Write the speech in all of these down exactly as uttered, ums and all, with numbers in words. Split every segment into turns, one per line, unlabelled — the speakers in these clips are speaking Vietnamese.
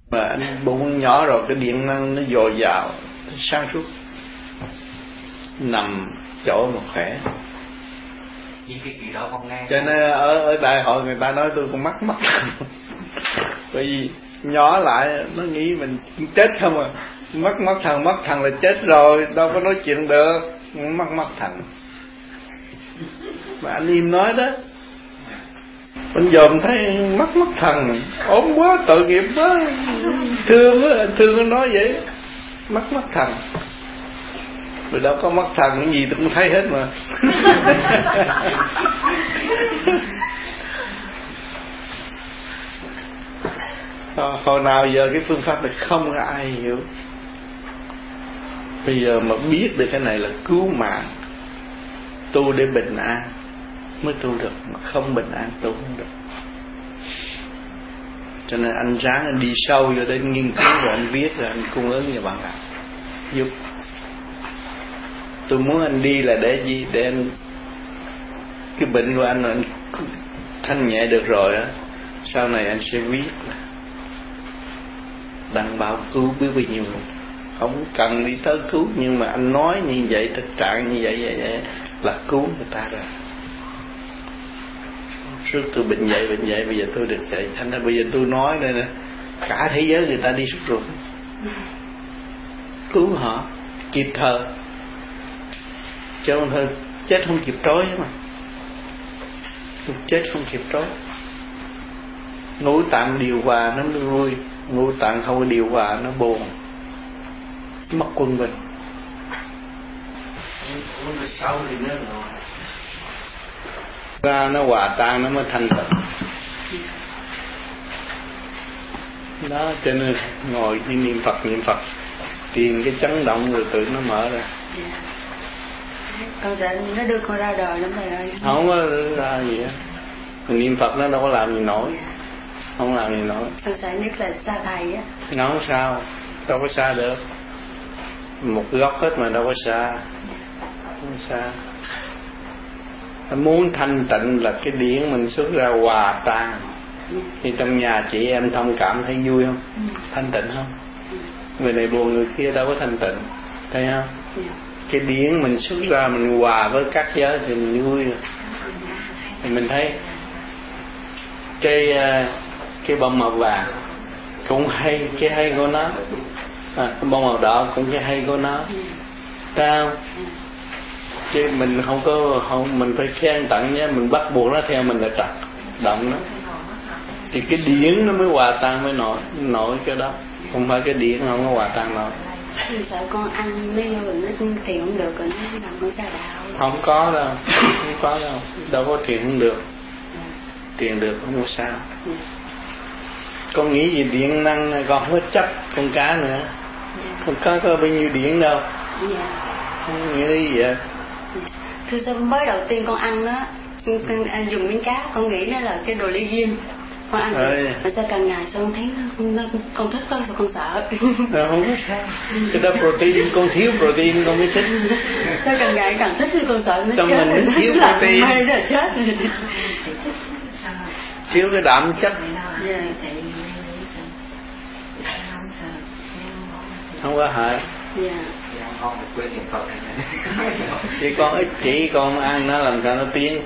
Mà anh bụng nhỏ rồi cái điện năng nó dồi dào, sáng suốt, nằm chỗ một khỏe.
Những cái gì đó con nghe.
Cho nên ở ở đại hội người ta nói tôi con mắt mắt bởi vì nhỏ lại nó nghĩ mình chết không à. Mất mất thần mất thần là chết rồi, đâu có nói chuyện được. Mất mất thần. Mà anh im nói đó, anh dòm thấy mất mất thần, ốm quá, tội nghiệp quá, thương quá, anh thương nó nói vậy, mất mất thần. Rồi đâu có mất thần, cái gì tôi cũng thấy hết mà. Hồi nào giờ cái phương pháp này không có ai hiểu. Bây giờ mà biết được cái này là cứu mạng, tu để bình an mới tu được, mà không bình an tu không được. Cho nên anh ráng anh đi sâu vô đến nghiên cứu rồi anh viết rồi anh cung ứng cho bạn làm giúp. Tôi muốn anh đi là để gì? Để anh cái bệnh của anh anh thanh nhẹ được rồi á, sau này anh sẽ viết là đăng báo cứu biết bao nhiêu, không cần đi tới cứu, nhưng mà anh nói như vậy, thực trạng như vậy, vậy, vậy là cứu người ta rồi. Trước tôi bệnh vậy bệnh vậy, bây giờ tôi được vậy, thành ra bây giờ tôi nói đây nè, cả thế giới người ta đi sốt ruột, cứu họ kịp thời, chứ không thôi chết không kịp trối mà, chết không kịp trối. Ngũ tạng điều hòa nó vui, ngũ tạng không có điều hòa nó buồn, mất quân bình. Sau thì nó ra nó hòa tan nó mới thanh tịnh. Đó cho nên ngồi đi niệm Phật niệm Phật, tìm cái chấn động rồi tự nó mở ra.
Con sợ nó đưa con ra đời lắm thầy ơi.
Không có ra gì á. Niệm Phật nó đâu có làm gì nổi, không làm gì nổi.
Con sợ nhất là xa thầy á.
Nó không sao, đâu có xa được. Một góc hết mà đâu có xa, không xa. Muốn thanh tịnh là cái điển mình xuất ra hòa tan. Thì trong nhà chị em thông cảm thấy vui không? Thanh tịnh không? Người này buồn người kia đâu có thanh tịnh, thấy không? Cái điển mình xuất ra mình hòa với các giới thì mình vui rồi. Thì mình thấy cái cái bông màu vàng cũng hay, cái hay của nó, à, cái bông màu đỏ cũng cái hay của nó, sao? Chứ mình không có không mình phải khen tặng nhé, mình bắt buộc nó theo mình là trật động nó, thì cái điển nó mới hòa tan mới nổi nổi cái đó, không phải cái điển không có hòa tan nổi.
Mình sợ con ăn mấy người nó thiền không được rồi nó làm nó ra đạo.
Không có đâu, không có đâu, đâu có thiền không được, thiền được không có sao. Con nghĩ gì điện năng con không có chấp con cá nữa, con cá có bao nhiêu điện đâu, không nghĩ gì vậy.
Thưa sao mới đầu tiên con ăn đó, con ăn dùng miếng cá, con nghĩ nó là cái đồ ly duyên, con ăn rồi, mà sao càng ngày sao con thấy nó, con thích quá sao con sợ.
Không có sao, cái đó protein, con thiếu protein con mới thích.
Sao càng ngày càng thích thì con sợ nó
trong
chết.
Trong mình thiếu protein,
mê nó chết.
thiếu cái đạm chất.
Yeah.
Không có hại.
Yeah.
Chỉ con ích chỉ con ăn nó làm sao nó tiến,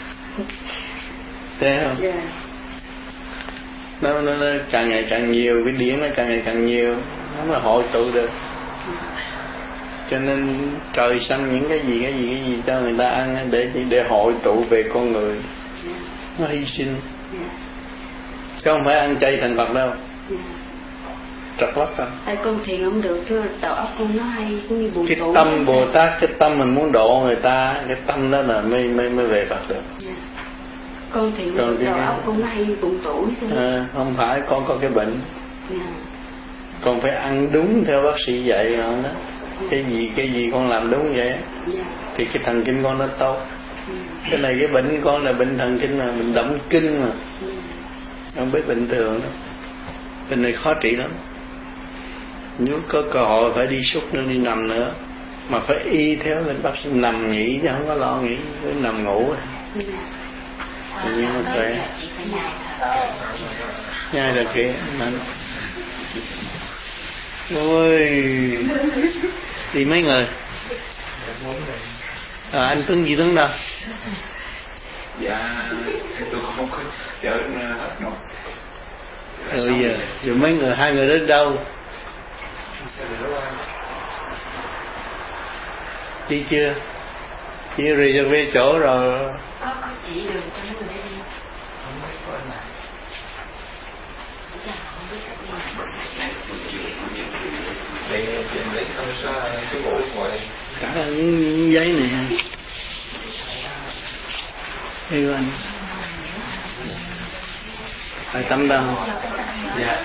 thấy không?
Yeah.
Nó, nó, nó càng ngày càng nhiều, cái điển nó càng ngày càng nhiều, nó mới hội tụ được. Cho nên trời sanh những cái gì cái gì cái gì cho người ta ăn để để hội tụ về con người, nó hy sinh, chứ không phải ăn chay thành Phật đâu. Trật lắm không?
Tại con thiền không được, thưa đầu óc con nó hay cũng như buồn
cái
tủ.
Tâm Bồ Tát, cái tâm mình muốn độ người ta, cái tâm đó là mới mới mới về Phật được.
Yeah. Con thiền
đầu
cái... óc con nó hay buồn tủ.
À, không phải con có cái bệnh.
Yeah.
Con phải ăn đúng theo bác sĩ dạy rồi đó. Cái gì cái gì con làm đúng vậy. Yeah. Thì cái thần kinh con nó tốt. Yeah. Cái này cái bệnh con là bệnh thần kinh, là mình động kinh mà. Yeah. Không biết bình thường đó. Bệnh này khó trị lắm. Nếu có cơ hội phải đi súc nữa, đi nằm nữa, mà phải y theo lên bác sĩ, nằm nghỉ chứ không có lo nghỉ, cứ nằm ngủ tự nhiên nó khỏe. Nhai là kìa, Ôi, đi mấy người? À, anh Tuấn gì Tuấn đâu?
Dạ, tôi không có chở hết nổi.
Rồi giờ, rồi mấy người, hai người đến đâu? Đi chưa? Chị reserve chỗ rồi.
Có, có chỉ đường cho mấy người đi.
Không biết có anh nào.
Dạ, không biết cách đi.
Đây trên đấy không sao cái bộ ngoài.
Cả những giấy này. Yêu anh. Phải tâm đâu?
Dạ.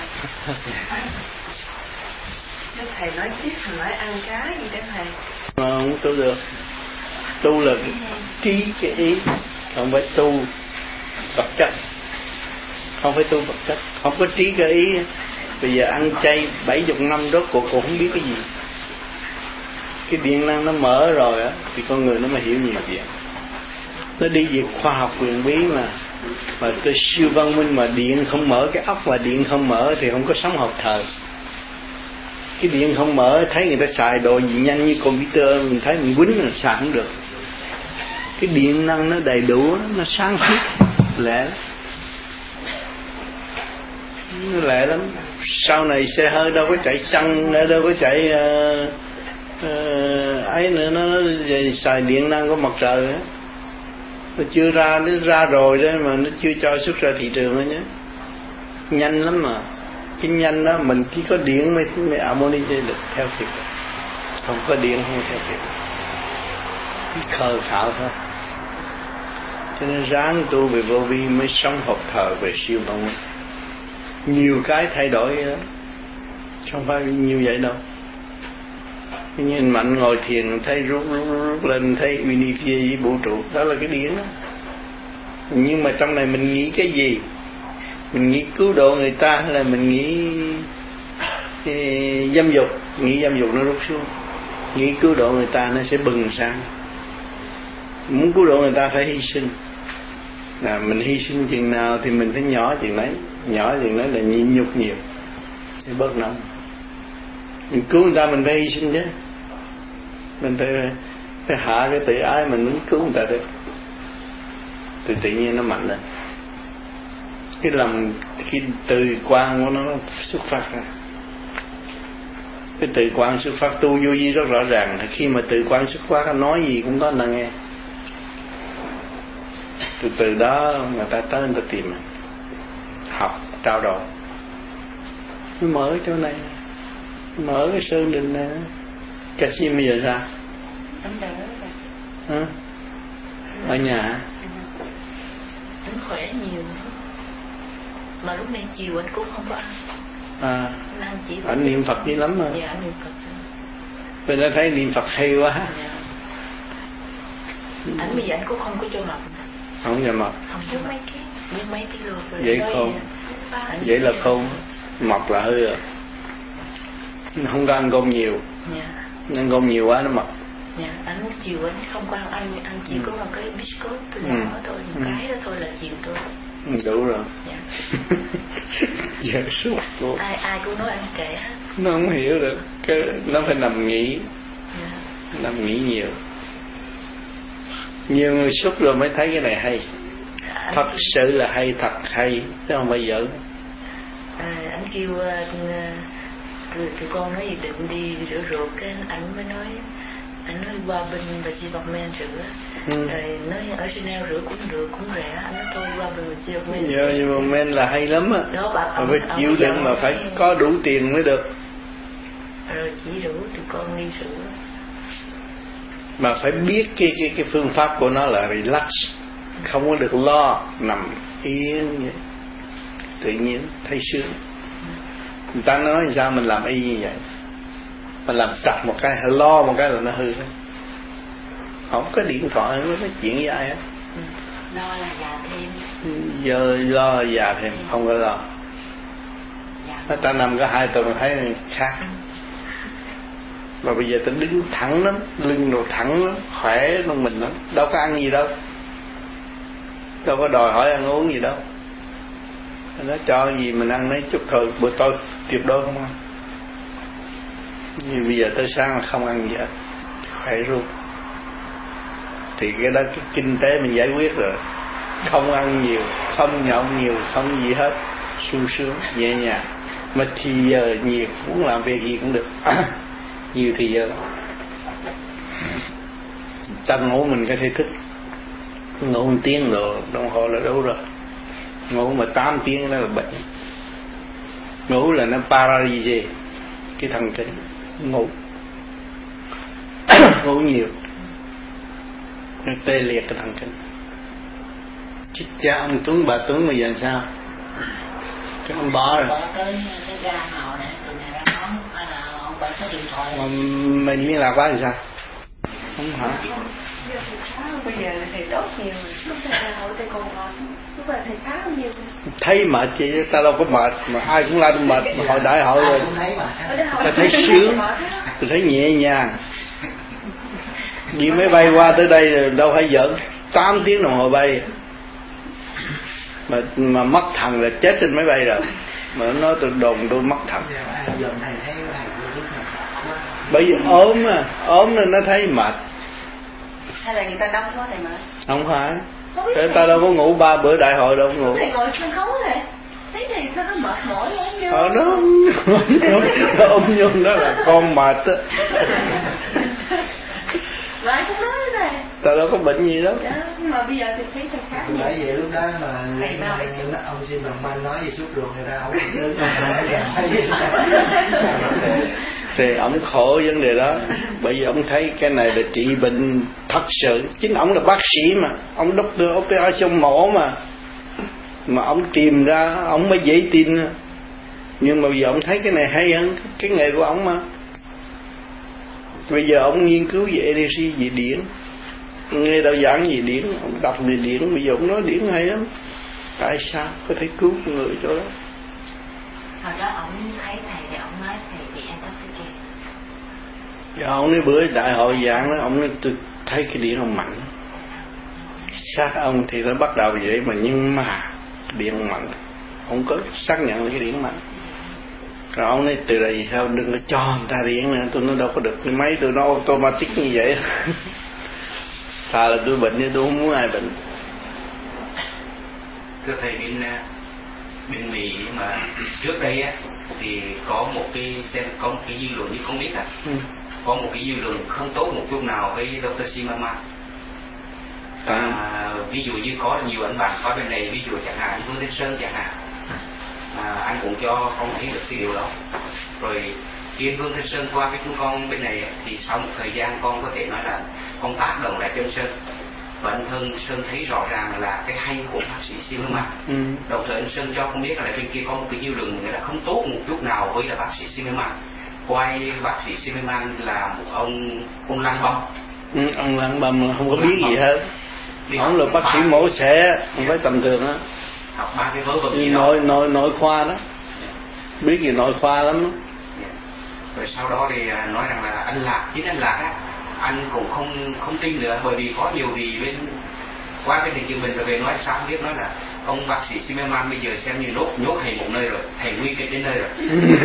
Nếu thầy nói tiếp, thầy nói ăn cá gì đó thầy.
Mà không tu được. Tu là trí cái ý, không phải tu vật chất. Không phải tu vật chất, không có trí cái ý. Bây giờ ăn chay bảy chục năm rốt cuộc cũng không biết cái gì. Cái điện năng nó mở rồi á, thì con người nó mới hiểu nhiều chuyện. Nó đi về khoa học quyền bí mà. Mà tôi siêu văn minh mà điện không mở, cái óc mà điện không mở thì không có sống học thờ. Cái điện không mở, thấy người ta xài đồ gì nhanh như computer, mình thấy mình quýnh là xài không được. Cái điện năng nó đầy đủ, nó sáng suốt, lẹ lắm. Nó lẹ lắm. Sau này xe hơi đâu có chạy xăng, đâu có chạy uh, uh, ấy nữa, nó, nó xài điện năng của mặt trời á. Nó chưa ra, nó ra rồi đó mà nó chưa cho xuất ra thị trường nữa nhé. Nhanh lắm mà. Cái nhanh đó mình chỉ có điện mới, mới amoni được theo kịp. Không có điện không theo kịp. Cái khờ khạo thôi. Cho nên ráng tu về vô vi mới sống học thờ về siêu văn minh. Nhiều cái thay đổi đó. Không phải như vậy đâu. Nhìn Mạnh ngồi thiền thấy rút rút rút lên, thấy Unify với vũ trụ, đó là cái điển đó. Nhưng mà trong này mình nghĩ cái gì? Mình nghĩ cứu độ người ta hay là mình nghĩ eh, dâm dục? Nghĩ dâm dục nó rút xuống. Nghĩ cứu độ người ta nó sẽ bừng sang. Muốn cứu độ người ta phải hy sinh. À, mình hy sinh chừng nào thì mình phải nhỏ chừng đấy. Nhỏ chừng đấy là nhịn nhục nhiều thì bớt nóng. Mình cứu người ta mình phải hy sinh chứ. Mình phải, phải hạ cái tự ái mình muốn cứu người ta được. Thì tự nhiên nó mạnh lên. Cái lòng, cái từ quan của nó xuất phát ra. Cái từ quan xuất phát tu vô vi rất rõ ràng. Khi mà từ quan xuất phát nói gì cũng có người ta nghe. Từ từ đó người ta tới người ta tìm mình. Học, trao đổi. Nó mở chỗ này, mở cái sơn đình này. Kasim bây giờ sao?
Anh đỡ rồi.
Hả? Ở nhà hả?
Anh khỏe nhiều. Mà lúc này chiều anh cũng không có ăn.
À,
Anh chỉ
anh niệm Phật dữ lắm mà.
Dạ, anh niệm Phật.
Bây giờ thấy niệm Phật hay quá.
Dạ. Anh bây giờ anh cũng không có cho mập.
Không cho mập.
Không cho mấy cái, những mấy cái lượt rồi.
Vậy không? Vậy là không. Mập là hư rồi. Không có ăn cơm nhiều.
Dạ.
Ăn cơm nhiều quá nó mập.
Dạ, anh chiều anh không có ăn, anh, anh chỉ ừ. có một cái biscuit từ
ừ.
nhỏ thôi, một ừ. cái đó thôi là chiều thôi.
Ừ, đủ rồi.
Dạ.
Giờ suốt luôn.
Ai ai cũng nói anh trẻ hết.
Nó không hiểu được, cái nó phải nằm nghĩ.
Dạ.
Nằm nghĩ nhiều. Nhiều người suốt rồi mới thấy cái này hay. À, thật anh... sự là hay, thật hay, chứ không phải giỡn.
À, anh kêu tụi uh, con nói gì định đi rửa ruột, cái anh mới nói, anh nói qua bên và chi bọc men rửa. Ừ. Rồi nói ở Chanel rửa cũng được, cũng rẻ. Anh nói thôi qua bên và chi bọc men.
Giờ chi bọc men là hay lắm á. Đó, bà, ông, phải ông, chịu đựng mà phải có đủ tiền mới được.
Rồi chỉ rửa tụi con đi rửa.
Mà phải biết cái cái cái phương pháp của nó là relax, không có được lo, nằm yên vậy. Tự nhiên thấy sướng. Người ta nói sao mình làm y như vậy, mình làm trật một cái, lo một cái là nó hư hết. Không có điện thoại, không có nói chuyện với ai hết.
Lo là già thêm.
Giờ lo là già thêm, không có lo. Người ta nằm có hai tuần thấy khác. Mà bây giờ ta đứng thẳng lắm, lưng đồ thẳng lắm, khỏe trong mình lắm, đâu có ăn gì đâu, đâu có đòi hỏi ăn uống gì đâu. Nó cho gì mình ăn mấy chút thôi, bữa tối tuyệt đối không ăn. Như bây giờ tới sáng là không ăn gì hết, khỏe ruột. Thì cái đó cái kinh tế mình giải quyết rồi. Không ăn nhiều, không nhậu nhiều, không gì hết, sung sướng, nhẹ nhàng. Mà thì giờ nhiều, muốn làm việc gì cũng được. Nhiều thì giờ ta ngủ mình có thể thức, ngủ một tiếng rồi đồng hồ là đủ rồi. Ngủ mà tám tiếng đó là bệnh. Ngủ là nó paralyze cái thần kinh. Ngủ ngủ nhiều nó tê liệt cái thần kinh. Chết cha ông Tuấn bà Tuấn bây giờ sao? Cái ông bỏ rồi. Mà mình liên lạc với anh sao? Không hả?
Bây giờ thầy tốt nhiều, lúc thầy ra hội thầy còn mệt, lúc là thầy khá nhiều.
Thấy mệt chứ, ta đâu có mệt, mà ai cũng la tôi mệt, mà hồi đại hội rồi. Ta thấy sướng, tôi thấy nhẹ nhàng. Đi máy bay qua tới đây rồi đâu phải giỡn, tám tiếng đồng hồ bay. Mà, mà mất thần là chết trên máy bay rồi. Mà nó nói tôi đồn tôi mất thần. Bởi vì ốm à, ốm nên nó thấy mệt.
Hay là người ta đông quá thầy mệt?
Không phải. Thế ta đâu có ngủ ba bữa đại hội đâu ngủ.
Thầy ngồi sân khấu này, thấy thầy sao nó mệt mỏi ốm nhung.
Ờ đó, nó ốm nhung đó là con mệt á.
Lại cũng nói thế này.
Ta đâu có bệnh gì đâu.
Dạ, nhưng mà bây giờ thì thấy thầy khá nhiều.
Bởi vậy lúc đó mà ông xin bằng ban nói gì suốt ruột người ta ông đứng
thì ông khổ vấn đề đó, bởi vì ông thấy cái này là trị bệnh thật sự. Chính ông là bác sĩ mà, ông doctor operation mổ mà, mà ông tìm ra ông mới dễ tin. Nhưng mà bây giờ ông thấy cái này hay hơn cái nghề của ông mà. Bây giờ ông nghiên cứu về energy, về điển, nghe đạo giảng về điển, ông đọc về điển, bây giờ ông nói điển hay lắm. Tại sao có thể cứu người cho đó?
Hồi đó ông thấy thầy thì ông nói thầy bị intoxicated.
Dạ, ông nói bữa đại hội giảng đó, ông nói tôi thấy cái điện ông mạnh. Xác ông thì nó bắt đầu vậy mà, nhưng mà điện ông mạnh, ông có xác nhận là cái điện mạnh. Rồi ông nói từ đây sao đừng có cho người ta điện nữa, tôi nói đâu có được, mấy tôi nó automatic như vậy. Thà là tôi bệnh nhưng tôi không muốn ai bệnh.
Thưa thầy, bên bên Mỹ mà trước đây á thì có một cái xem có một cái dư luận như không biết à, ừ. có một cái dư luận không tốt một chút nào với doctor Zimmerman. À, ví dụ như có nhiều anh bạn qua bên này, ví dụ chẳng hạn Vương Thế Sơn chẳng hạn, à, anh cũng cho không thấy được cái điều đó. Rồi khi Vương Thế Sơn qua với chúng con bên này thì sau một thời gian con có thể nói là con tác động lại chân Sơn. Và anh Thân Sơn thấy rõ ràng là cái hay của bác sĩ Zimmerman. Ừ. Đồng thời anh Sơn cho không biết là bên kia có một cái dư luận là không tốt một chút nào với là bác sĩ Zimmerman. Quay bác sĩ Zimmerman là một ông ông lăng băm.
Ừ, ông lăng băm không có biết gì hết. Ông là bác sĩ mổ xẻ, không phải tầm thường á.
Học ba cái vớ vẩn gì
nội nội nội khoa đó, biết gì nội khoa lắm đó.
Rồi sau đó thì nói rằng là anh Lạc, chính anh Lạc á, anh cũng không không tin nữa, bởi vì có nhiều vì bên qua bên thầy Trường Bình rồi về nói sao không biết, nói là ông bác sĩ Zimmerman bây giờ xem như nhốt nhốt thầy một nơi rồi, thầy nguy kịch đến nơi rồi.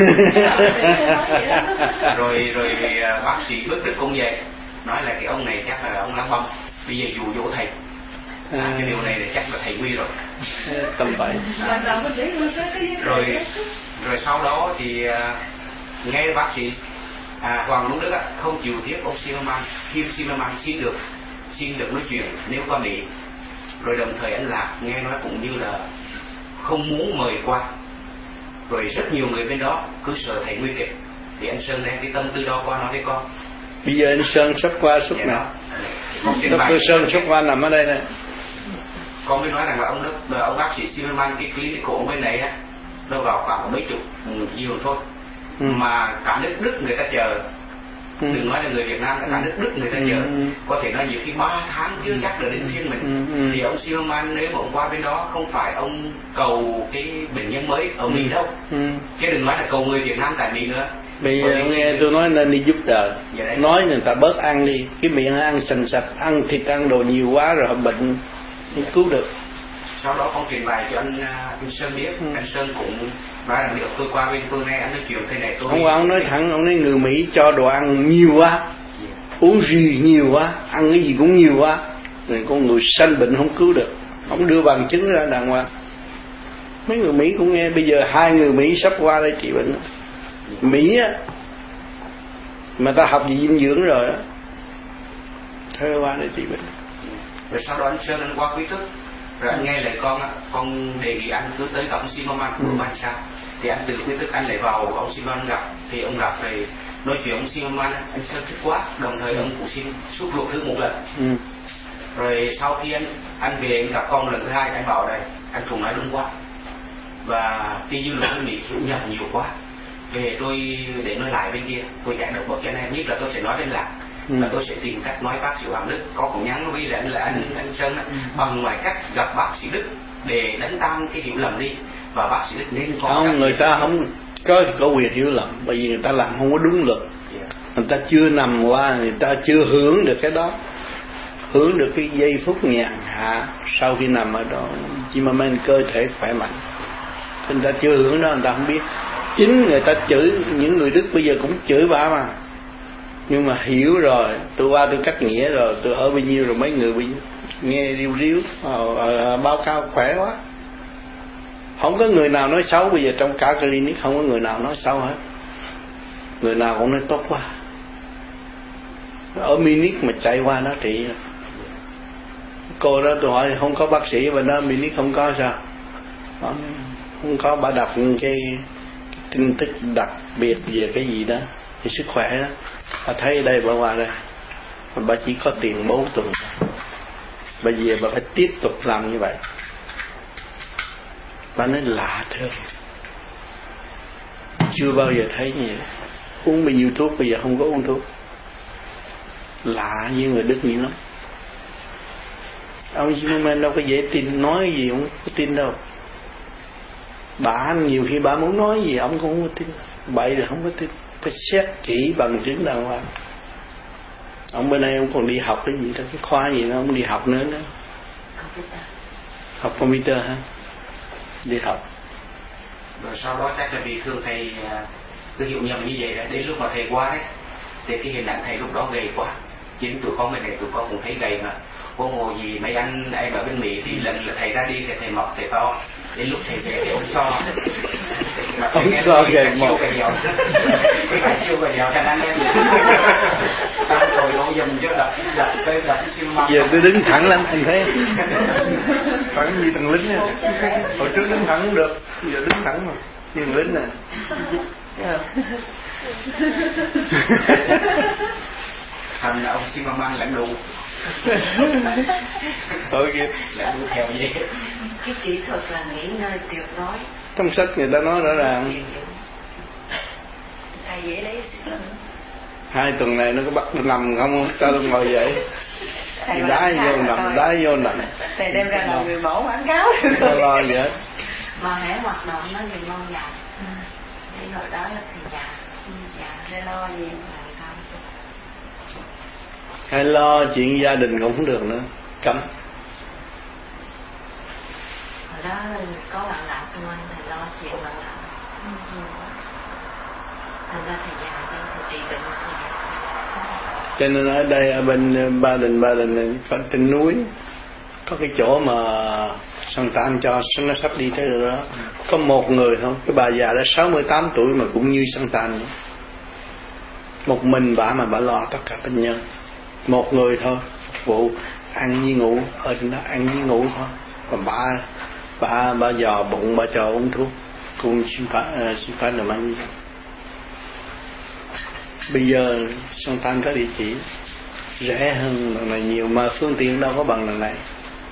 rồi rồi thì bác sĩ Đức Đức cũng vậy, nói là cái ông này chắc là ông lăng băm, bây giờ dụ dỗ thầy. À, cái điều này thì chắc là thầy nguy rồi.
Tâm vậy.
À, rồi rồi sau đó thì uh, nghe bác sĩ à, Hoàng Lũng Đức á, không chịu tiếp ông Zimmerman, khi Zimmerman xin được xin được nói chuyện nếu qua Mỹ. Rồi đồng thời anh Lạc nghe nói cũng như là không muốn mời qua. Rồi rất nhiều người bên đó cứ sợ thầy nguy kịch, thì anh Sơn đem cái tâm tư đó qua nói với con.
Bây giờ anh Sơn sắp qua suốt nào? Doctor Sơn sắp qua nằm ở đây này.
Con mới nói rằng là ông Đức, ông bác sĩ Zimmerman cái clinic của ông bên này á, đâu vào khoảng mấy chục nhiều thôi. Ừ. Mà cả nước Đức người ta chờ, ừ. đừng nói là người Việt Nam, cả nước Đức người ta chờ, ừ. có thể nói nhiều khi ba tháng chưa chắc được đến phiên mình. Ừ. Ừ. Thì ông Zimmerman nếu mà ông qua bên đó không phải ông cầu cái bệnh nhân mới ở Mỹ đâu, ừ. chứ đừng nói là cầu người Việt Nam tại Mỹ nữa.
Bây giờ nghe tôi nói nên đi giúp đời, nói người ta bớt ăn đi, cái miệng ăn sành sạch, ăn thịt ăn đồ nhiều quá rồi họ bệnh không cứu được.
sau đó con trình bày cho anh anh Sơn biết. ừ. Anh Sơn cũng nói rằng được, tôi qua bên tôi nghe anh nói chuyện thế này tôi
không qua ông nói thẳng, ông nói người Mỹ cho đồ ăn nhiều quá, yeah. uống rượu nhiều quá, ăn cái gì cũng nhiều quá, rồi con người sanh bệnh không cứu được. Ông đưa bằng chứng ra đàng hoàng. Mấy người Mỹ cũng nghe. Bây giờ hai người Mỹ sắp qua đây trị bệnh. Mỹ á, mà ta học gì dinh dưỡng rồi á, thôi qua đây trị bệnh.
Rồi sau đó anh Sơn anh qua quý thức, rồi anh nghe lời con á, con đề nghị anh cứ tới gặp ông Zimmerman của ừ. anh sao? Thì anh từ quý thức anh lại vào ông Zimmerman gặp, thì ông gặp rồi nói chuyện ông Zimmerman, anh Sơn thích quá, đồng thời ông cũng xin suốt ruột thứ một lần. Ừ. Rồi sau khi anh anh về anh gặp con lần thứ hai, anh bảo đây, anh cũng nói đúng quá, và tin dư luận Mỹ cũng nhập nhiều quá. Về tôi để nói lại bên kia, tôi giải độc bậc cho nên nhất là tôi sẽ nói bên lạc. Ừ. Và tôi sẽ tìm cách nói bác sĩ Hoàng Đức, có cũng nhắn với lại là anh anh Sơn đó, ừ. bằng mọi cách gặp bác sĩ Đức để đánh tan cái hiểu lầm đi, và bác sĩ Đức nên có
không, người ta không có có quyền hiểu lầm, bởi vì người ta làm không có đúng luật. Yeah. Người ta chưa nằm qua, người ta chưa hưởng được cái đó, hưởng được cái giây phút nhàn hạ sau khi nằm ở đó, chỉ mà men cơ thể khỏe mạnh. Người ta chưa hưởng đó, người ta không biết. Chính người ta chửi, những người Đức bây giờ cũng chửi bà mà, nhưng mà hiểu rồi, tôi qua tôi cắt nghĩa rồi, tôi ở bao nhiêu rồi, mấy người bây giờ nghe riu riu ờ, báo cáo khỏe quá. Không có người nào nói xấu bây giờ trong cả clinic, không có người nào nói xấu hết, người nào cũng nói tốt quá. Ở Munich mà chạy qua nó trị. Cô đó tôi hỏi không có bác sĩ và nó Munich không có sao? Không có, bà đọc cái tin tức đặc biệt về cái gì đó thì sức khỏe đó, bà thấy đây bà qua đây, bà chỉ có tiền bốn tuần, bây giờ bà phải tiếp tục làm như vậy. Bà nói lạ thương, chưa bao giờ thấy như vậy. Uống bao nhiêu thuốc bây giờ không có uống thuốc, lạ với người Đức nhiều lắm. Ông Zimmerman đâu có dễ tin, nói gì cũng có tin đâu. Bà nhiều khi bà muốn nói gì ông cũng không có tin, bậy thì không có tin, phải xét kỹ bằng chứng đàng hoàng. Ông bên đây ông còn đi học cái gì đó, cái khoa gì đó ông đi học nữa đó. Học computer hả? Đi học.
Rồi sau đó chắc là vì thương thầy cứ hiểu nhầm như vậy đó, đến lúc mà thầy qua đấy thì cái hình ảnh thầy lúc đó gầy quá. Chính tụi con bên này tụi con cũng thấy gầy mà. Cô ngồi gì mấy anh em ở bên Mỹ thì lần là thầy ra đi thì thầy mọc thầy to, đến lúc thầy về thì ông so mà
ông so gầy mọc
cái phải siêu gầy dẻo cho anh em tao rồi ông dùm cho đập đập cái đập siêu mọc.
Giờ tôi đứng thẳng lắm anh thấy thẳng như thằng lính nha. Hồi trước đứng thẳng cũng được, giờ đứng thẳng mà như thằng lính nè.
Thành là ông Zimmerman lãnh đủ.
Thôi kìa,
lãnh đủ theo gì?
Cái kỹ thuật là nghỉ ngơi tuyệt đối.
Trong sách người ta nói rõ ràng.
Thầy dễ lấy.
Hai tuần này nó có bắt nó nằm không? Cho tôi ngồi dậy. Đá vô nằm, đá vô nằm.
Thầy đem ra làm người mẫu quảng cáo.
Không lo gì hết.
Mà hãy hoạt động nó thì ngon giàu. Thì hồi đó là thì già, già để lo gì mà không.
Hay lo chuyện gia đình cũng không được nữa, cấm.
Hồi đó có bạn đạo công an thầy lo chuyện bạn đạo. Thành ra thầy già cho thầy trị bệnh thầy.
Cho nên ở đây ở bên Ba Đình Ba Đình này có trên núi có cái chỗ mà Santa Tan cho nó sắp đi tới rồi đó, có một người không, cái bà già đã sáu mươi tám tuổi mà cũng như Santa Tan, một mình bà mà bà lo tất cả bệnh nhân, một người thôi, vụ ăn với ngủ ở trên đó, ăn với ngủ thôi, còn bà bà bà dò bụng bà cho uống thuốc, cũng xin phát xin phát là mang. Bây giờ Santa Tan có địa chỉ rẻ hơn lần này nhiều mà phương tiện đâu có bằng lần này.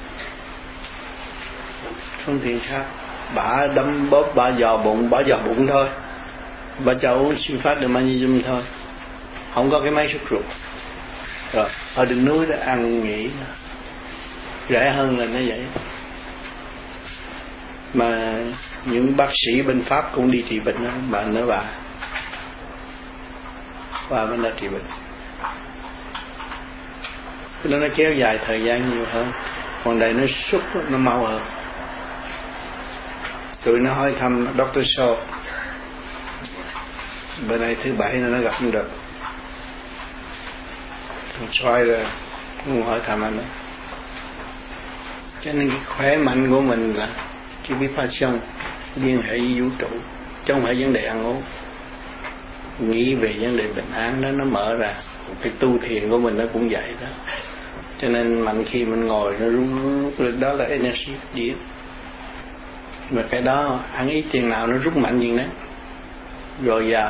Phương tiện khác, bà đâm bóp, bà dò bụng, bà dò bụng thôi, bà cho uống xin phát được magnesium thôi, không có cái máy sút ruột. Rồi ở đỉnh núi đó ăn nghỉ rẻ hơn là nó vậy. Mà những bác sĩ bên Pháp cũng đi trị bệnh đó, bà nữa bà bà bên đó trị bệnh, cho nên nó kéo dài thời gian nhiều hơn, còn đây nó sút nó mau hơn. Tụi nó hỏi thăm doctor Shaw. Bữa nay thứ bảy nó gặp không được. Thằng Troy rồi không hỏi thăm anh đó. Cho nên cái khỏe mạnh của mình là cái vipassana liên hệ với vũ trụ, chứ không phải vấn đề ăn uống. Nghĩ về vấn đề bình an đó nó mở ra. Cái tu thiền của mình nó cũng vậy đó. Cho nên mạnh khi mình ngồi nó rút rút đó là energy điện. Mà cái đó ăn ít chừng nào nó rút mạnh chừng đó, rồi vào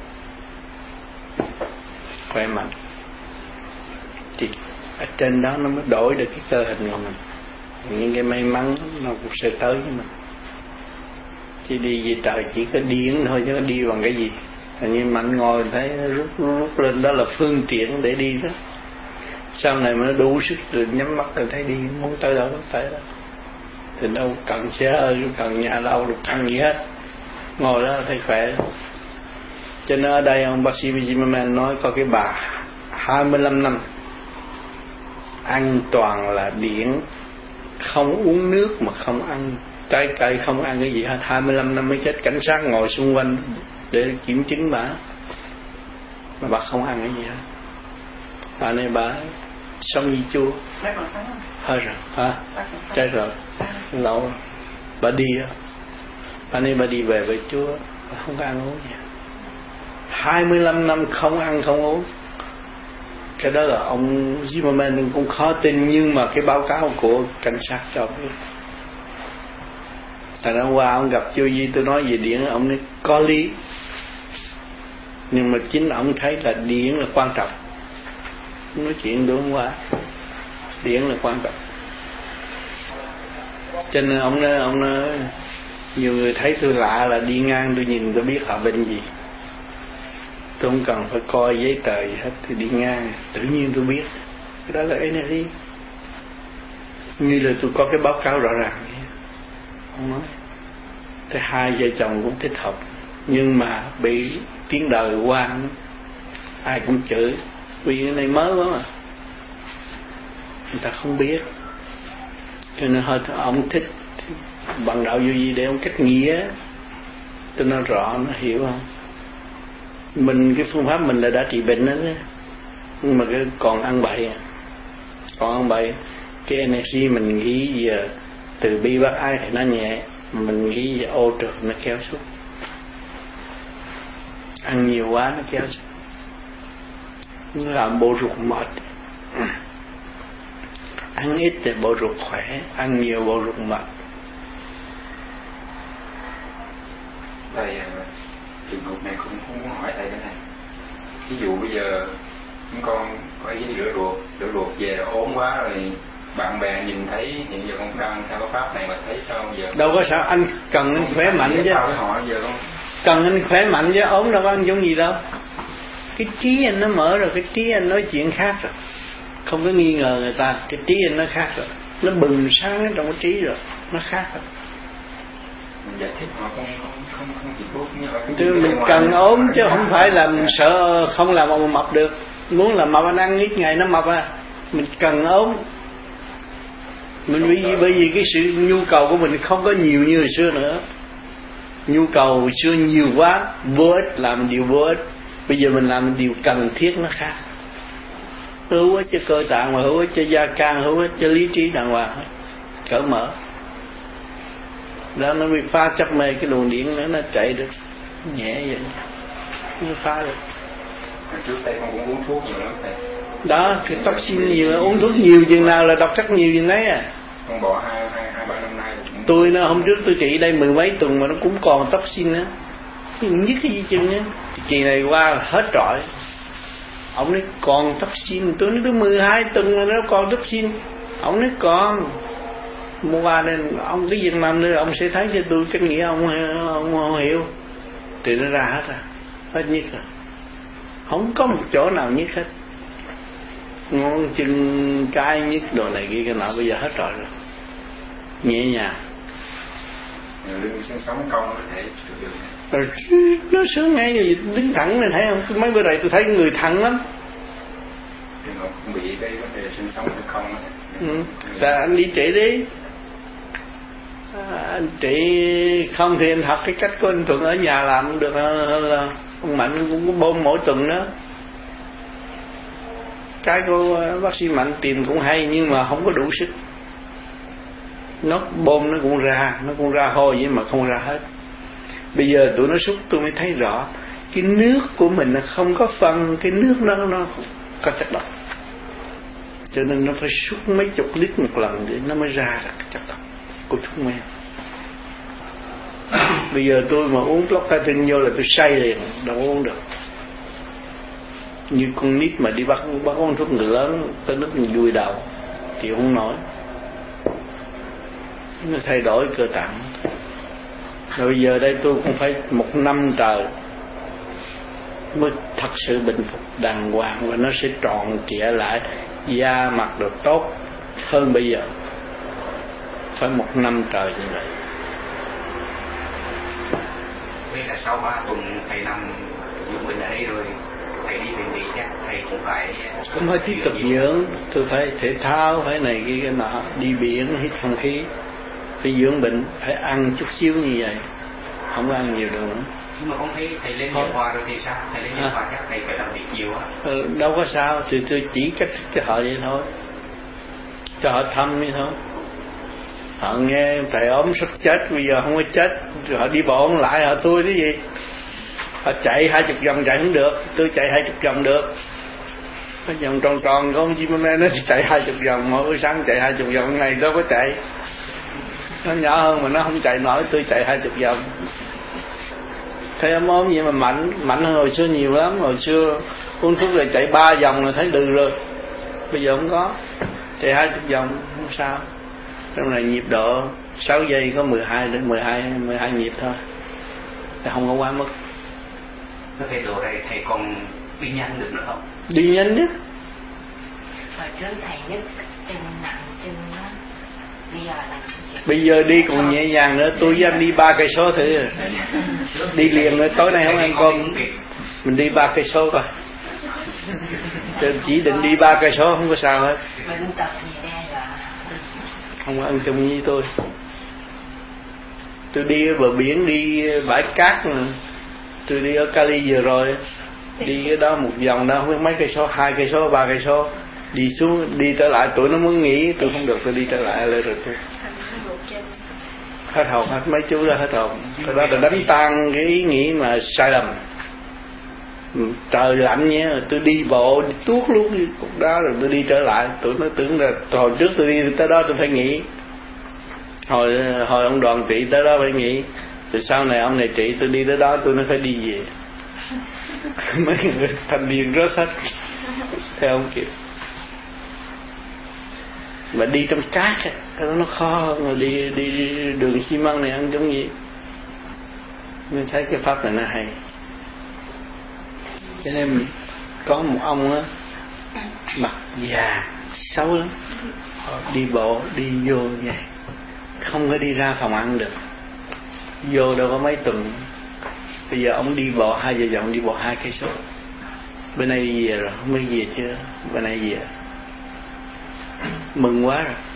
khỏe mạnh. Thì ở trên đó nó mới đổi được cái cơ hình của mình. Những cái may mắn nó cũng sẽ tới với mình. Chỉ đi về trời chỉ có điển thôi, chứ có đi bằng cái gì. Hình như mạnh ngồi thấy rút rút lên đó là phương tiện để đi đó. Sau này mà nó đủ sức rồi nhắm mắt rồi thấy đi, muốn tới đâu tới đó. Thì đâu cần xe hơi, cần nhà đâu, được ăn gì hết. Ngồi đó thấy khỏe. Cho nên ở đây ông bác sĩ Vijayaman nói có cái bà hai mươi lăm năm ăn toàn là điển, không uống nước mà không ăn trái cây, không ăn cái gì hết. Hai mươi lăm năm mới chết. Cảnh sát ngồi xung quanh để kiểm chứng bà, mà bà không ăn cái gì hết. Bà này bà sống như chua hơi rồi hả, chết rồi lâu rồi. Bà đi á, bà này bà đi về với Chúa, bà không có ăn uống gì. Hai mươi lăm năm không ăn không uống. Cái đó là ông Zimmerman cũng khó tin, nhưng mà cái báo cáo của cảnh sát cho biết. Tại hôm qua ông gặp Chúa Di, tôi nói về điển, ông nói có lý, nhưng mà chính ông thấy là điển là quan trọng. Nói chuyện đúng qua, điển là quan trọng. Cho nên ông nói, ông nói nhiều người thấy tôi lạ là đi ngang tôi nhìn tôi biết họ bệnh gì. Tôi không cần phải coi giấy tờ gì hết, thì đi ngang tự nhiên tôi biết. Cái đó là energy. Như là tôi có cái báo cáo rõ ràng vậy. Ông nói thế hai vợ chồng cũng thích hợp, nhưng mà bị tiếng đời qua, ai cũng chửi vì cái này mới quá mà người ta không biết. Cho nên hơi ông thích bằng đạo vô vi để ông cách nghĩa cho nó rõ, nó hiểu không. Mình cái phương pháp mình là đã trị bệnh đó, nhưng mà cái còn ăn bậy, còn ăn bậy cái energy mình nghĩ giờ từ bi bác ái thì nó nhẹ, mình nghĩ giờ ô trượt nó kéo xuống, ăn nhiều quá nó kéo xuống, nó làm bộ ruột mệt. Ăn ít thì bộ ruột khỏe, ăn nhiều bộ ruột mệt.
Thầy, trường hợp này cũng không muốn hỏi thầy cái này. Ví dụ bây giờ chúng con có ý rửa ruột, rửa ruột về rồi ốm quá rồi, bạn bè nhìn thấy hiện giờ con đang theo cái pháp này mà thấy sao giờ?
Đâu có sao, anh cần anh khỏe mạnh chứ.
Họ giờ không?
Cần anh khỏe mạnh chứ, ốm đâu có ăn giống gì đâu. Cái trí anh nó mở rồi, cái trí anh nói chuyện khác rồi, không có nghi ngờ người ta. Cái trí anh nó khác rồi, nó bừng sáng trong cái trí rồi, nó khác rồi.
Mình giải thích họ không không không không chỉ tốt như là
Chứ mình cần ốm chứ không phải là sợ không làm mà mập được. Muốn là mập anh ăn ít ngày nó mập à. Mình cần ốm. Mình bởi vì, bởi vì cái sự nhu cầu của mình không có nhiều như hồi xưa nữa. Nhu cầu hồi xưa nhiều quá, vô ích, làm điều vô ích. Bây giờ mình làm điều cần thiết nó khác. Hữu ích cho cơ tạng, mà hữu ích cho da can, hữu ích cho lý trí đàng hoàng hết. Cởi mở. Đó nó bị phá chấp mê cái luồng điển nữa, nó chạy được nhẹ vậy, nó phá được.
Trước đây con cũng uống thuốc nhiều lắm thầy.
Đó, cái toxin nhiều, uống thuốc nhiều chừng nào là độc chất nhiều chừng đấy à.
Con bỏ hai hai hai ba năm nay. Cũng...
Tôi nó hôm trước tôi trị đây mười mấy tuần mà nó cũng còn toxin nữa, nhất cái gì chừng á. Kỳ này qua hết trọi. Ông nói còn toxin, tôi nói tới mười hai tuần mà nó còn toxin. Ông nói còn. Mua qua nên ông cái Việt Nam nữa ông sẽ thấy cho tôi cái nghĩa ông, ông không hiểu thì nó ra hết à, hết nhất rồi, không có một chỗ nào nhất hết, ngón chân cái nhất đồ này kia cái nọ bây giờ hết rồi rồi, nhẹ nhàng.
Lưng xương sống cong có thể được.
Rồi nó sướng ngay rồi, đứng thẳng này thấy không? Mấy bữa này tôi thấy người thẳng lắm.
Trường hợp cũng bị cái vấn đề xương sống cong.
Ừ. Là anh đi chạy đi. Anh trị không thì anh học cái cách của anh Thuận ở nhà làm cũng được. Là ông Mạnh cũng có bơm mỗi tuần đó. Cái của bác sĩ Mạnh tìm cũng hay nhưng mà không có đủ sức. Nó bơm nó cũng ra, nó cũng ra hôi vậy mà không ra hết. Bây giờ tụi nó xúc tôi mới thấy rõ cái nước của mình là không có phân, cái nước nó nó có chất độc, cho nên nó phải xúc mấy chục lít một lần để nó mới ra được cái chất độc của thuốc men. Bây giờ tôi mà uống Locatin vô là tôi say liền, đâu uống được. Như con nít mà đi bắt bắt uống thuốc người lớn tới lúc mình vui đầu thì không nổi, nó thay đổi cơ tạng. Rồi bây giờ đây tôi cũng phải một năm trời mới thật sự bình phục đàng hoàng, và nó sẽ tròn trịa lại, da mặt được tốt hơn bây giờ. Phải một năm trời như vậy.
Đây là sau ba tuần thầy nằm dưỡng bệnh ở đây rồi, thầy đi bệnh viện chắc thầy cũng phải
cũng phải tiếp tục dưỡng. Tôi phải thể thao, phải này kia cái nọ, đi biển hít không khí, phải dưỡng bệnh, phải ăn chút xíu như vậy, không có ăn nhiều được nữa.
Nhưng mà con thấy thầy lên Nhật Hòa rồi thì sao? Thầy lên Nhật Hòa chắc thầy phải làm việc nhiều á.
Ừ, đâu có sao, thì tôi chỉ cách cho họ vậy thôi, cho họ thăm vậy thôi. Họ nghe thầy ốm sắp chết, bây giờ không có chết, rồi họ đi bộ lại, họ tôi cái gì, họ chạy hai chục vòng chạy không được, tôi chạy hai chục vòng được. Cái vòng tròn tròn của ông Chimamanda nó chạy hai chục vòng, mỗi buổi sáng chạy hai chục vòng, ngày đâu có chạy. Nó nhỏ hơn mà nó không chạy nổi, tôi chạy hai chục vòng. Thấy ốm ốm vậy mà mạnh, mạnh hơn hồi xưa nhiều lắm. Hồi xưa uống thuốc là chạy ba vòng là thấy được rồi, bây giờ không có, chạy hai chục vòng không sao. Trong này nhịp độ sáu giây có mười hai đến mười hai mười hai nhịp thôi, thì không có quá mức.
Nó thay độ đây thầy còn đi nhanh được nữa không?
Đi nhanh nhất.
Hồi trước thầy nhất chân nặng chân đó, bây giờ là
bây giờ đi còn nhẹ nhàng nữa. Tôi dám đi ba cây số thử rồi. Đi liền nữa, tối nay không ăn cơm, mình đi ba cây số coi. Chỉ định đi ba cây số không có sao hết.
bệnh tật gì đây rồi
không có ăn chung với tôi. Tôi đi ở bờ biển, đi bãi cát nữa. Tôi đi ở Cali vừa rồi, đi ở đó một vòng đó không biết mấy cây số, hai cây số, ba cây số, đi xuống đi trở lại. Tụi nó muốn nghỉ, tôi không được, tôi đi trở lại lại rồi tôi hết hồn, hết mấy chú ra hết hồn. Cái đó là đánh tan cái ý nghĩ mà sai lầm. Trời lạnh nhé, tôi đi bộ đi tuốt luôn đi cục đó rồi tôi đi trở lại. Tụi nó tưởng là hồi trước tôi đi tới đó tôi phải nghỉ, hồi hồi ông Đoàn trị tới đó phải nghỉ, từ sau này ông này trị tôi đi tới đó tôi nó phải đi về. Mấy người thành niên rớt hết theo ông kịp. Mà đi trong cát cái đó nó khó hơn, mà đi đi đường xi măng này ăn giống gì. Nên thấy cái pháp này nó hay. Cho nên có một ông á mặt già xấu lắm, đi bộ đi vô vậy, không có đi ra phòng ăn được, vô đâu có mấy tuần. Bây giờ ông đi bộ hai giờ dòng, đi bộ hai cây số. Bên này đi về rồi, không biết về chưa. Bên này về mừng quá rồi.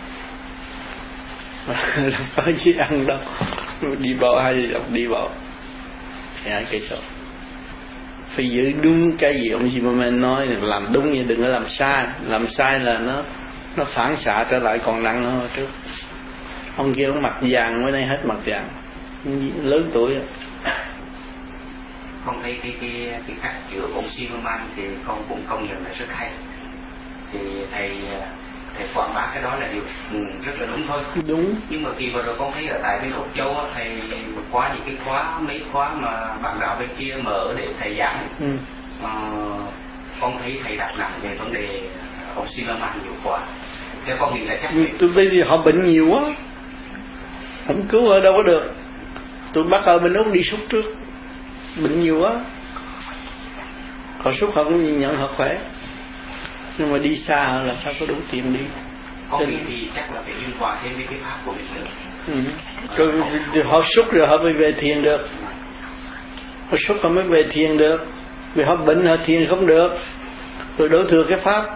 Đâu có gì ăn đâu, đi bộ hai giờ dòng, đi bộ hai cây số. Phải giữ đúng cái gì ông Zimmerman nói, làm đúng như đừng có làm sai. Làm sai là nó nó phản xạ trở lại còn nặng hơn trước. Ông kia ông mặt vàng, mới nay hết mặt vàng, lớn tuổi rồi.
Con thấy cái cái cái cách chữa của ông Zimmerman thì con cũng công nhận là rất hay. Thì thầy thầy quảng bá cái đó là điều rất là đúng thôi.
Đúng.
Nhưng mà kỳ vừa rồi con thấy ở tại bên Úc Châu á, thầy qua những cái khóa, mấy khóa mà bạn đạo bên kia mở để thầy giảng, ừ. mà con thấy thầy đặt nặng về vấn đề ông Zimmerman nhiều quá. Theo con nghĩ là chắc
ừ, tôi thấy thì họ bệnh nhiều quá, không cứu ở đâu có được. Tôi bắt ở bên Úc đi xúc trước, bệnh nhiều quá, họ xúc họ cũng nhìn nhận họ khỏe, nhưng mà đi xa là sao có đủ tiền đi.
Có nghĩ thì chắc là phải liên quan thêm với cái pháp của mình nữa.
Ừ. Rồi, họ xúc rồi họ mới về thiền được, họ xúc họ mới về thiền được, vì họ bệnh họ thiền không được, rồi đổ thừa cái pháp.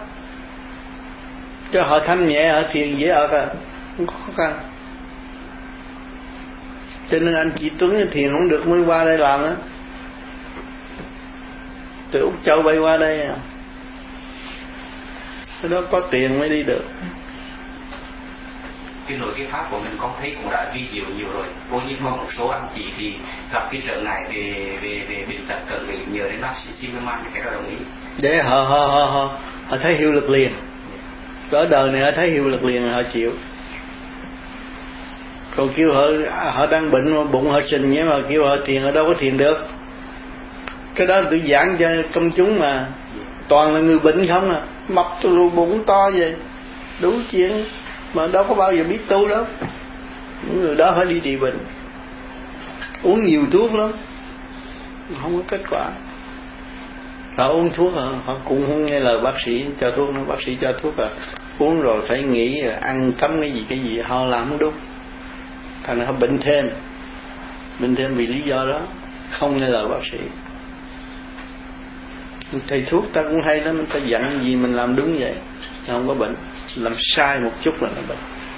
Cho họ thanh nhẹ họ thiền dễ ở cả, không có khó khăn. Cho nên anh chị Tuấn thiền không được mới qua đây làm á. Từ Úc Châu bay qua đây à. Cái đó có tiền mới đi được.
Cái nội cái pháp của mình con thấy cũng đã vi diệu nhiều rồi. Vô như có một số anh chị thì gặp cái trận này về về về bệnh tật cần về nhờ đến bác sĩ Zimmerman thì cái đó đồng ý.
Để họ họ họ họ họ thấy hiệu lực liền. Cỡ đời này họ thấy hiệu lực liền họ chịu. Còn kêu họ họ đang bệnh mà bụng họ sình nhé mà kêu họ thiền, ở đâu có thiền được. Cái đó tôi giảng cho công chúng mà toàn là người bệnh không à, mập tôi bụng to vậy đủ chuyện mà đâu có bao giờ biết tu đâu. Những người đó phải đi trị bệnh, uống nhiều thuốc lắm không có kết quả. Họ uống thuốc họ, họ cũng không nghe lời bác sĩ cho thuốc nữa. Bác sĩ cho thuốc là uống rồi phải nghỉ, rồi ăn cấm cái gì cái gì họ làm không đúng, thành ra họ bệnh thêm bệnh thêm vì lý do đó, không nghe lời bác sĩ. Thầy thuốc ta cũng hay lắm, ta dặn gì mình làm đúng vậy, không có bệnh. Làm sai một chút là nó bệnh.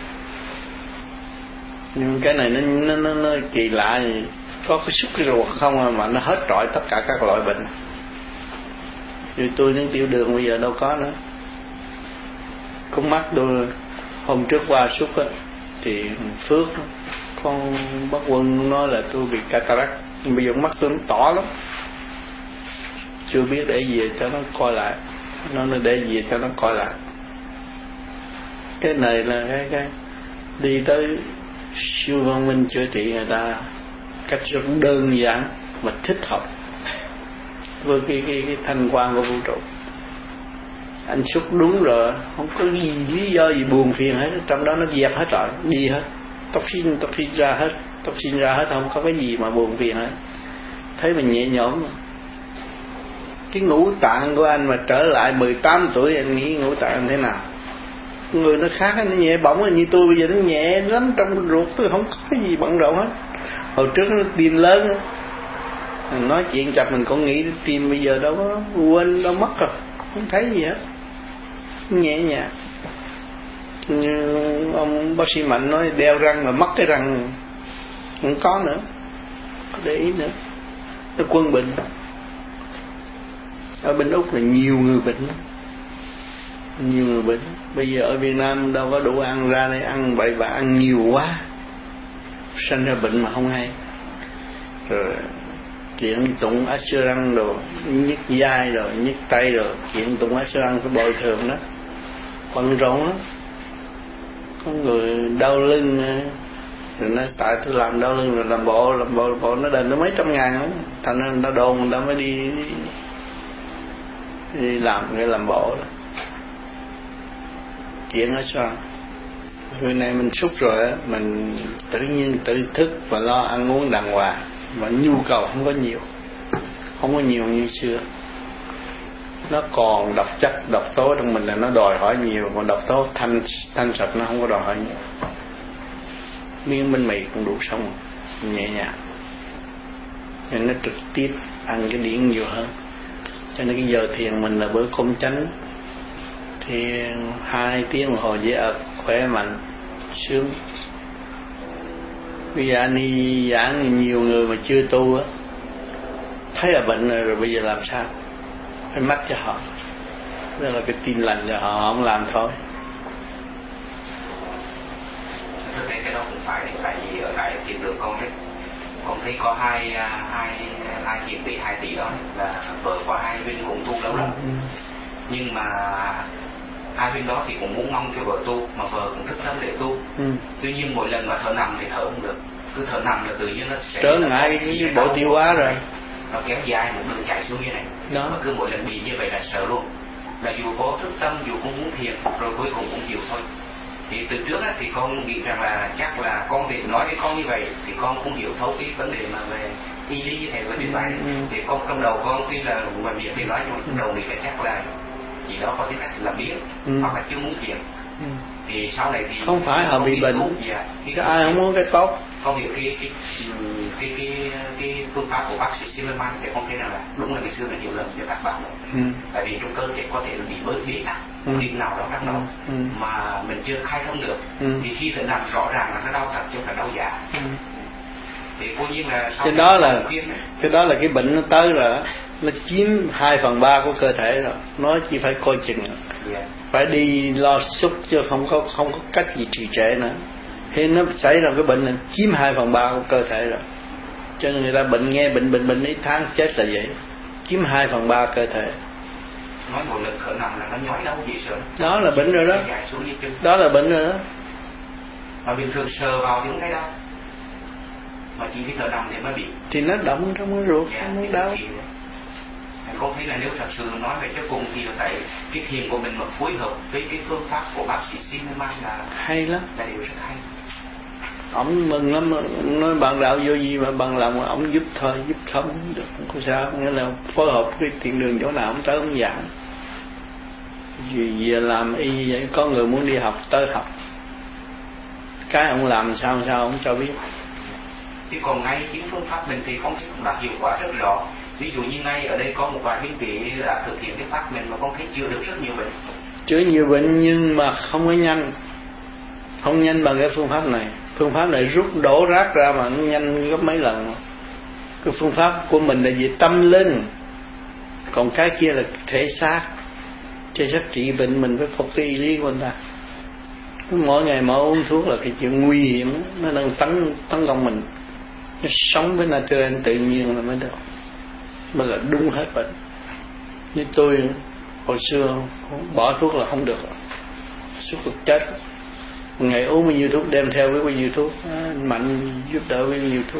Nhưng cái này nó nó nó, nó kỳ lạ, có cái xúc cái ruột không mà nó hết trọi tất cả các loại bệnh. Như tôi đến tiểu đường bây giờ đâu có nữa. Con mắt tôi hôm trước qua xúc á thì phước con bác Quân nói là tôi bị cataract, nhưng bây giờ mắt tôi nó tỏ lắm, chưa biết để gì cho nó coi lại. Nó nói để gì cho nó coi lại. Cái này là cái, cái đi tới siêu văn minh chữa trị người ta cách rất đơn giản mà thích hợp với cái, cái, cái thanh quan của vũ trụ. Anh xúc đúng rồi, không có gì lý do gì buồn phiền hết, trong đó nó dẹp hết rồi, đi hết, tóc xin tóc xin ra hết, tóc xin ra hết, không có cái gì mà buồn phiền hết. Thấy mình nhẹ nhõm. Cái ngũ tạng của anh mà trở lại mười tám tuổi, anh nghĩ ngũ tạng thế nào? Người nó khác, nó nhẹ bỏng, như tôi bây giờ nó nhẹ lắm, trong ruột tôi không có cái gì bận rộn hết. Hồi trước nó tim lớn á, nói chuyện chặt mình cũng nghĩ tim bây giờ đâu có, quên đâu mất rồi, không thấy gì hết, nhẹ nhàng. Như ông bác sĩ Mạnh nói đeo răng mà mất cái răng không có nữa, có để ý nữa. Nó quân bệnh. Ở bên Úc là nhiều người bệnh, nhiều người bệnh. Bây giờ ở Việt Nam đâu có đủ ăn, ra đây ăn bậy bạ, ăn nhiều quá sanh ra bệnh mà không hay. Rồi chuyện tụng ách sơ răng rồi nhức vai rồi nhức tay rồi, chuyện tụng ách sơ răng phải bồi thường đó, bận rộn lắm. Có người đau lưng rồi nói tại tôi làm đau lưng rồi làm bộ làm bộ làm bộ nó đền nó mấy trăm ngàn đó. Thành ra người ta đồn người ta mới đi đi làm cái làm bộ đó. Chuyện ở sao người này mình xúc rồi á, mình tự nhiên tự thức và lo ăn uống đàng hoàng, mà nhu cầu không có nhiều, không có nhiều như xưa. Nó còn độc chất độc tố trong mình là nó đòi hỏi nhiều, còn độc tố thanh thanh sạch nó không có đòi hỏi nhiều. Miếng bánh mì cũng đủ sống, nhẹ nhàng, nên nó trực tiếp ăn cái điển nhiều hơn. Cho nên cái giờ thiền mình là bữa cơm chánh thì hai tiếng đồng hồ dễ ợp, khỏe mạnh, sướng. Bây giờ anh đi giảng thì nhiều người mà chưa tu á, thấy là bệnh rồi, rồi bây giờ làm sao? Phải mắc cho họ, đó là cái tin lành cho họ, họ không làm thôi.
Tôi thấy cái đó cũng phải, tại vì ở lại tìm được con đấy, con thấy có hai hai hai tiền tỷ hai tỷ đó là vợ của hai bên cũng tu lâu lắm, ừ. Nhưng mà hai bên đó thì cũng muốn mong cho vợ tu, mà vợ cũng thức tâm để tu, ừ. Tuy nhiên mỗi lần mà thở nằm thì thở không được, cứ thở nằm là tự nhiên nó sẽ
trở ngại cái bộ tiêu hóa rồi,
nó kéo dài một đường chạy xuống như này đó. Mà cứ mỗi lần bị như vậy là sợ luôn, là dù có thức tâm dù không muốn thiền rồi cuối cùng cũng chịu thôi. Thì từ trước á, thì con nghĩ rằng là chắc là con thì nói với con như vậy thì con không hiểu thấu cái vấn đề mà về y lý hay vấn đề bài, ừ. Thì con trong đầu con tuy là ngoài miệng thì nói, nhưng mà trong đầu nghĩ là chắc là gì đó có cái cách là biết, ừ. Hoặc là chưa muốn thiền, ừ. Thì sau này thì
không phải họ bị bệnh, cái ai không muốn cái tốt.
Con hiểu cái cái cái cái, cái phương pháp của bác sĩ Zimmerman thì con thấy rằng là đúng là ngày xưa là nhiều lần cho các bạn, ừ. Tại vì trong cơ thể có thể bị bớt bế tắc, ừ. Điểm nào đó đau, ừ. Mà mình chưa khai thông được, ừ. Thì khi thở nằm rõ ràng là nó đau thật chứ không phải đau giả, ừ. thì cố nhiên là
cái đó là cái đó là cái bệnh nó tới rồi, nó chiếm hai phần ba của cơ thể rồi, nó chỉ phải coi chừng, yeah. phải đi lo xúc chứ không có không có cách gì trì trệ nữa. Khi nó xảy ra cái bệnh này chiếm hai phần ba của cơ thể rồi, cho nên người ta bệnh nghe bệnh bệnh bệnh ít tháng chết là vậy, chiếm hai phần ba cơ thể.
Nói một lần thở nằm là nó nhói đau dễ sợ.
Đó là bệnh rồi đó. Đó là bệnh rồi đó.
Mà bình thường sờ vào thì không thấy đau, mà chỉ khi thở nằm thì mới bị.
Thì nó động trong cái ruột,
yeah,
không muốn đau.
Con thấy là nếu thật sự nói về cho cùng thì là tại cái thiền của mình mà phối hợp với cái phương pháp của bác sĩ Zimmerman là
hay lắm,
là điều rất hay.
Ông mừng lắm, nói bạn đạo vô gì mà bằng lòng ông giúp thôi, giúp không được, không có sao, nghĩa là phối hợp cái thiền đường chỗ nào ông tới ông giảng. Vì làm y như vậy, có người muốn đi học tới học, cái ông làm sao sao ông cho biết.
Chứ còn ngay chính phương pháp mình thì con cũng đạt hiệu quả rất rõ. Ví dụ như ngay ở đây có một vài viên tỷ đã thực hiện cái pháp mình mà con thấy chữa được rất nhiều bệnh.
Chữa nhiều bệnh nhưng mà không có nhanh, không nhanh bằng cái phương pháp này. Phương pháp này rút đổ rác ra mà nó nhanh gấp mấy lần. Cái phương pháp của mình là về tâm linh, còn cái kia là thể xác. Thể xác trị bệnh mình phải phục cái ý lý của người ta. Mỗi ngày mỗi uống thuốc là cái chuyện nguy hiểm, nó đang tấn tấn công mình. Nó sống với nature tự nhiên là mới được, mới là đúng hết bệnh. Như tôi hồi xưa bỏ thuốc là không được, suốt cuộc chết. Một ngày uống bao nhiêu thuốc đem theo với bao nhiêu thuốc, à, mạnh giúp đỡ với bao nhiêu thuốc,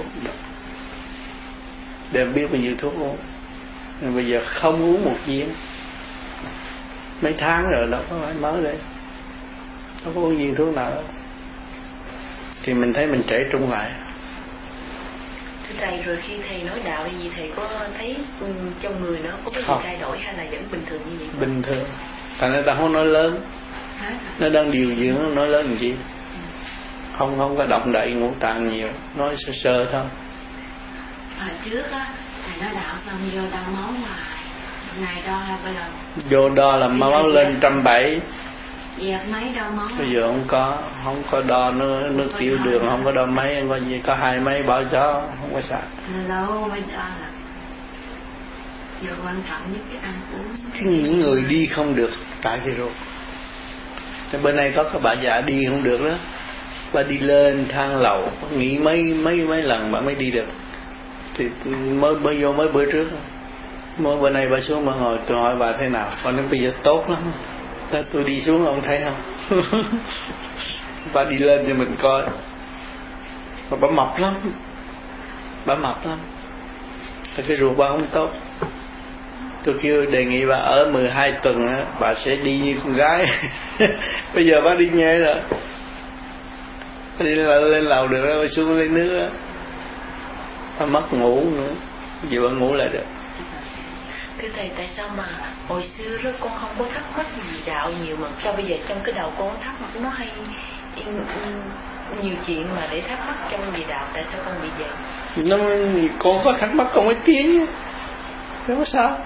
đem biết bao nhiêu thuốc uống. Rồi bây giờ không uống một viên, mấy tháng rồi đâu có phải mới đây, không có uống viên thuốc nào đâu. Thì mình thấy mình trẻ trung lại.
Thưa thầy, rồi khi thầy nói đạo hay gì thầy có thấy um, trong người nó có cái gì thay đổi hay là vẫn bình thường như vậy?
Bình thường. Tại người ta không nói lớn.
Hả?
Nó đang điều dưỡng, nó nói lớn làm gì? Ừ. Không không có động đậy ngũ tạng nhiều, nói sơ sơ thôi.
Hồi trước á, thầy nói đạo xong vô đo máu ngoài, ngày đo là bao lâu?
Vô đo là máu lên một trăm bảy.
Dẹp máy đo máu.
Bây giờ không có, không có đo nước, nước tiểu đường, không có đo máy, coi gì có hai máy bỏ gió, không có sao.
Lâu mới đo là giờ quan trọng nhất cái ăn uống.
Cái những người đi không được tại cái ruột. Thì bên này có cái bà già đi không được đó, bà đi lên thang lầu, nghỉ mấy mấy mấy lần bà mới đi được. Thì mới mới vô mới bữa trước, mới bữa nay bà xuống bà ngồi, tôi hỏi bà thế nào, bà nói bây giờ tốt lắm. Thế tôi đi xuống ông thấy không? Bà đi lên cho mình coi. Mà bà mập lắm, bà mập lắm. Thì cái ruột bà không tốt. Tôi kêu đề nghị bà ở mười hai tuần á, bà sẽ đi như con gái. Bây giờ bà đi nhẹ rồi, bà đi lên lầu được rồi, bà xuống lấy nước á. Bà mất ngủ nữa, giờ bà ngủ lại được.
Thưa thầy, tại sao mà hồi xưa đó con không có thắc mắc gì đạo nhiều mà sao bây giờ trong cái đầu con thắc mắc nó hay nhiều chuyện mà để thắc mắc trong vị đạo, tại sao con bị vậy?
Nó con có thắc mắc con mới tiến, không có sao.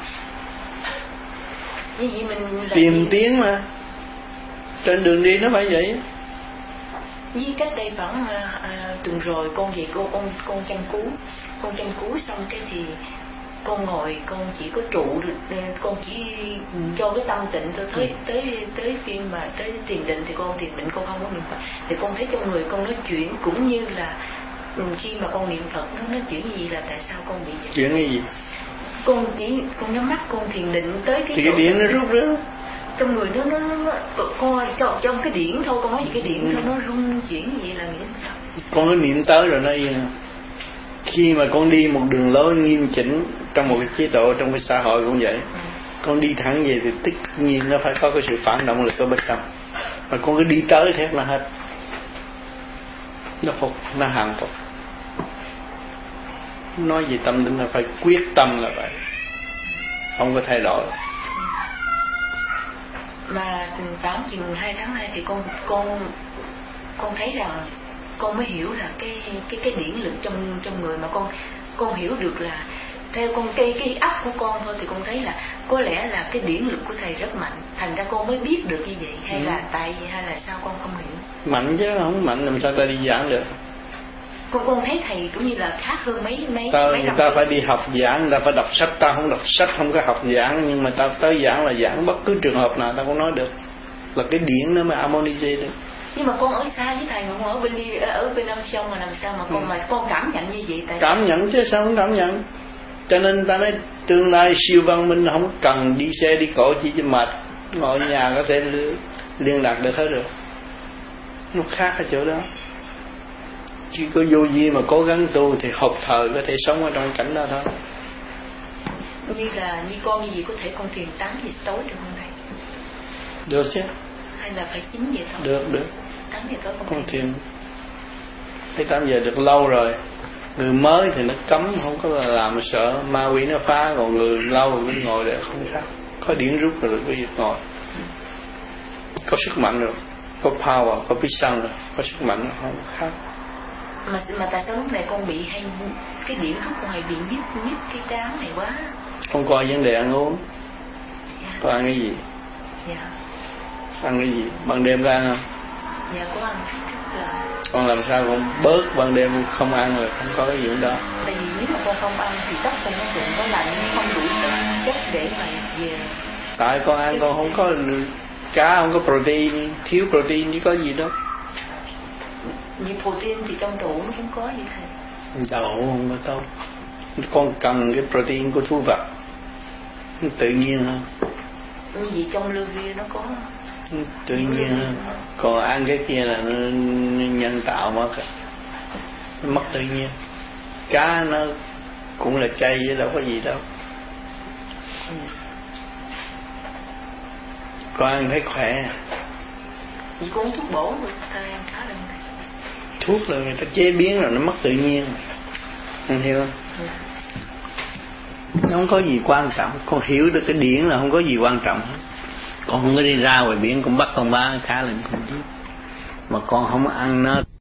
Như vậy mình
tìm tiến mà, trên đường đi nó phải vậy.
Với cách đây khoảng à, à, tuần rồi con về cô con con chăm cứu, con chăm cứu xong cái thì con ngồi con chỉ có trụ được, con chỉ cho cái tâm tịnh thôi, tới tới tới khi mà tới thiền định thì con thiền định con không có niệm Phật, thì con thấy trong người con nói chuyện cũng như là khi mà con niệm Phật nó nói chuyện gì, là tại sao con bị vậy?
Chuyện cái gì?
Con chỉ con nhắm mắt con thiền định tới cái
thì cái điện nó rút rớt
trong người nó nó, nó coi trong cái điển thôi, con nói gì cái điển ừ. thôi nó rung chuyển như vậy là nghĩa sao?
Con có niệm tới rồi nó yên. Khi mà con đi một đường lối nghiêm chỉnh trong một cái chế độ, trong cái xã hội cũng vậy, ừ. con đi thẳng về thì tất nhiên nó phải có cái sự phản động lực ở bên trong, mà con cứ đi tới thế là hết, nó phục, nó hàng phục. Nói về tâm linh là phải quyết tâm là vậy, không có thay đổi.
Mà khoảng chừng hai tháng nay thì con con con thấy rằng con mới hiểu là cái cái cái điển lực trong trong người, mà con con hiểu được là theo con cái cái óc của con thôi thì con thấy là có lẽ là cái điển lực của thầy rất mạnh, thành ra con mới biết được như vậy, hay ừ. là tại hay là sao con không hiểu?
Mạnh chứ, không mạnh làm sao ta đi giảng được.
con con thấy thầy cũng như là khác hơn mấy mấy
ta,
mấy
người ta phải đi học giảng, người ta phải đọc sách. Ta không đọc sách, không có học giảng, nhưng mà ta tới giảng là giảng bất cứ trường hợp nào ta cũng nói được, là cái điển đó mà harmonize được.
Nhưng mà con ở xa với thầy mà con ở bên đi ở bên Nam Sông mà làm sao mà con ừ. mà con cảm nhận như vậy? Tại
cảm nhận chứ sao không cảm nhận? Cho nên ta nói tương lai siêu văn minh không cần đi xe đi cộ chi cho mệt, ngồi ở nhà có thể liên lạc được hết rồi. Nó khác ở chỗ đó. Chỉ có vô vi mà cố gắng tu thì học thời có thể sống ở trong cảnh đó thôi.
Như là như con như gì có thể con thiền tám giờ tối được không thầy?
Được chứ.
Hay là phải chín giờ thôi?
Được được.
Tám giờ tối con,
con thiền. Tới tám giờ được lâu rồi. Người mới thì nó cấm không có là làm sợ ma quỷ nó phá, còn người lâu mới ngồi để không khác. Có điển rút rồi có việc ngồi. Có sức mạnh rồi, có power, có vision rồi, có sức mạnh rồi, không khác.
Mà mà tại sao lúc này con bị hay cái điểm rút con hay bị nhức nhức cái trán này quá?
Không coi vấn đề ăn uống.
Dạ.
Có ăn cái gì?
Dạ.
Ăn cái gì? Ban đêm có ăn không?
Dạ có ăn là...
Con làm sao con bớt ban đêm không ăn rồi, không có cái gì đó.
Tại vì nếu mà con không ăn thì tóc con nó cũng có lạnh, không đủ chất để mà về.
Tại con ăn con không có cá, không có protein, thiếu protein chứ có gì đâu.
Như protein thì trong đậu nó không có gì thầy.
Đậu không có đâu. Con cần cái protein của thú vật, nó tự nhiên hơn.
Như vậy trong lưu vi nó có.
Tự nhiên hơn. Còn ăn cái kia là nó nhân tạo mất, nó mất tự nhiên. Cá nó cũng là chay chứ đâu có gì đâu.
Ừ.
Con ăn thấy khỏe.
Chỉ có uống thuốc bổ rồi ta ăn khá là này.
Thuốc là người ta chế biến rồi nó mất tự nhiên, anh hiểu không? Ừ. Nó không có gì quan trọng. Con hiểu được cái điển là không có gì quan trọng hết. Con không có đi ra ngoài biển con bắt con bán cá lên con biết, mà con không ăn nó